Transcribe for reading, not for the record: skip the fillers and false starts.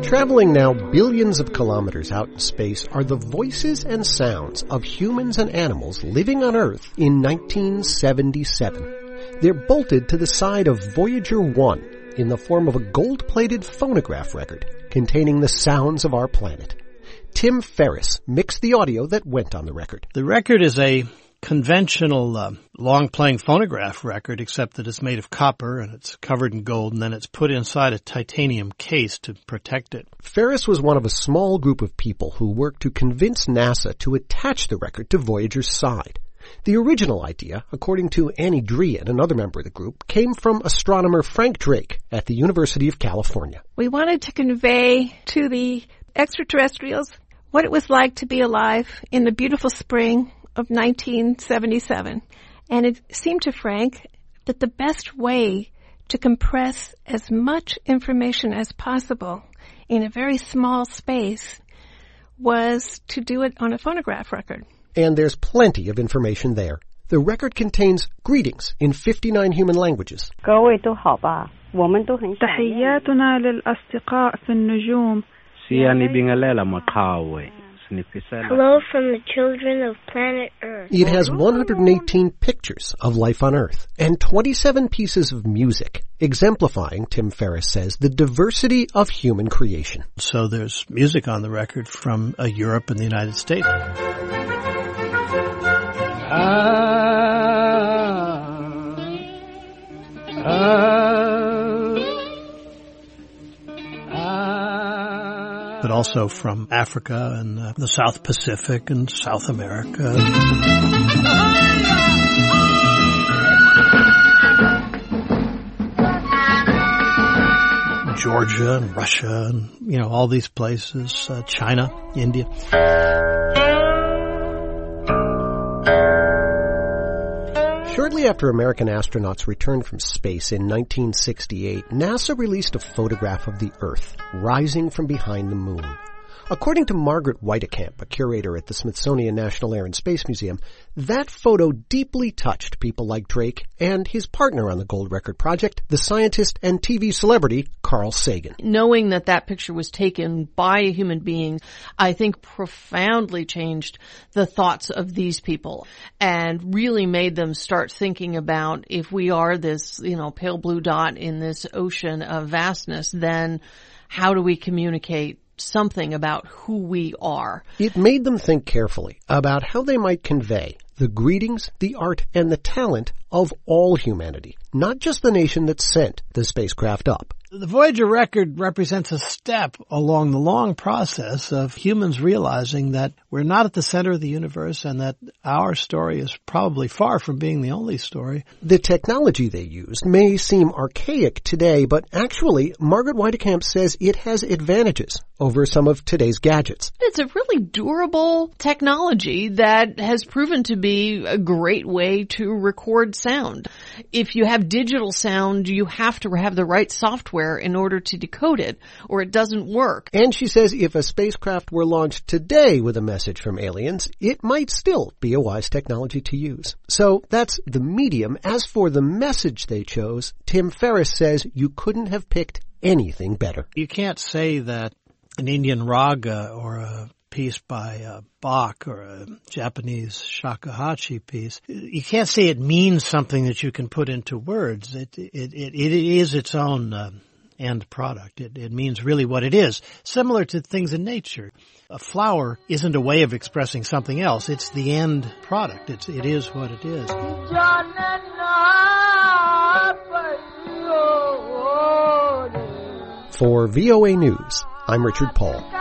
Traveling now billions of kilometers out in space are the voices and sounds of humans and animals living on Earth in 1977. They're bolted to the side of Voyager 1 in the form of a gold-plated phonograph record containing the sounds of our planet. Tim Ferriss mixed the audio that went on the record. The record is a conventional long-playing phonograph record, except that it's made of copper and it's covered in gold, and then it's put inside a titanium case to protect it. Ferriss was one of a small group of people who worked to convince NASA to attach the record to Voyager's side. The original idea, according to Annie Drian, another member of the group, came from astronomer Frank Drake at the University of California. We wanted to convey to the extraterrestrials what it was like to be alive in the beautiful spring of 1977. And it seemed to Frank that the best way to compress as much information as possible in a very small space was to do it on a phonograph record. And there's plenty of information there. The record contains greetings in 59 human languages. تحياتنا للأصدقاء في النجوم. Hello from the children of planet Earth. It has 118 pictures of life on Earth and 27 pieces of music, exemplifying, Tim Ferriss says, the diversity of human creation. So there's music on the record from Europe and the United States. But also from Africa and the South Pacific and South America. Georgia and Russia and, all these places, China, India. Shortly after American astronauts returned from space in 1968, NASA released a photograph of the Earth rising from behind the moon. According to Margaret Whitekamp, a curator at the Smithsonian National Air and Space Museum, that photo deeply touched people like Drake and his partner on the Gold Record project, the scientist and TV celebrity Carl Sagan. Knowing that that picture was taken by a human being, I think profoundly changed the thoughts of these people and really made them start thinking about, if we are this, pale blue dot in this ocean of vastness, then how do we communicate something about who we are? It made them think carefully about how they might convey the greetings, the art, and the talent of all humanity, not just the nation that sent the spacecraft up. The Voyager record represents a step along the long process of humans realizing that we're not at the center of the universe and that our story is probably far from being the only story. The technology they used may seem archaic today, but actually, Margaret Whitekamp says it has advantages over some of today's gadgets. It's a really durable technology that has proven to be a great way to record sound. If you have digital sound, you have to have the right software in order to decode it, or it doesn't work. And she says if a spacecraft were launched today with a message from aliens, it might still be a wise technology to use. So that's the medium. As for the message they chose, Tim Ferriss says you couldn't have picked anything better. You can't say that an Indian raga or a piece by Bach or a Japanese shakuhachi piece, you can't say it means something that you can put into words. It is its own end product. It means really what it is. Similar to things in nature. A flower isn't a way of expressing something else. It's the end product. It is what it is. For VOA News, I'm Richard Paul.